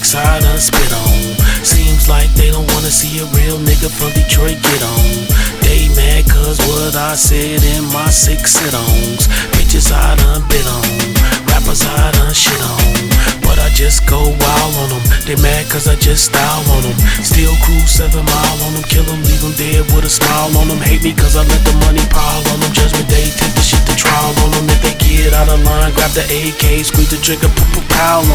6 I done spit on. Seems like they don't wanna see a real nigga from Detroit get on. They mad cause what I said in my 6 sit-ons. Bitches I done bit on, rappers I done shit on. But I just go wild on them. They mad cause I just style on them. Still cruise 7 mile on them. Kill them, leave them dead with a smile on them. Hate me cause I let the money pile on them. Judgment day, take the shit to trial on them. If they get out of line, grab the AK, squeeze the trigger, pow on